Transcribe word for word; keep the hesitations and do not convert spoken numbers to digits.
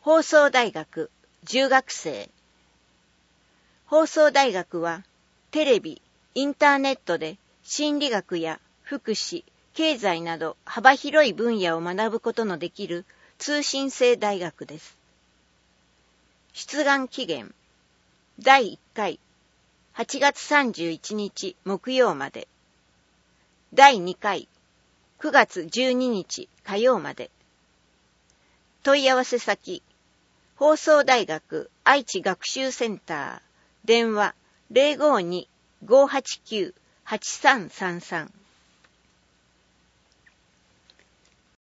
放送大学じゅう学生。放送大学はテレビ、インターネットで心理学や福祉、経済など幅広い分野を学ぶことのできる通信制大学です。出願期限だいいっかいはちがつさんじゅういちにち木曜まで、だいにかいくがつじゅうににち火曜まで。問い合わせ先、放送大学愛知学習センター、電話 ゼロごに ごーはちきゅう はちさんさんさん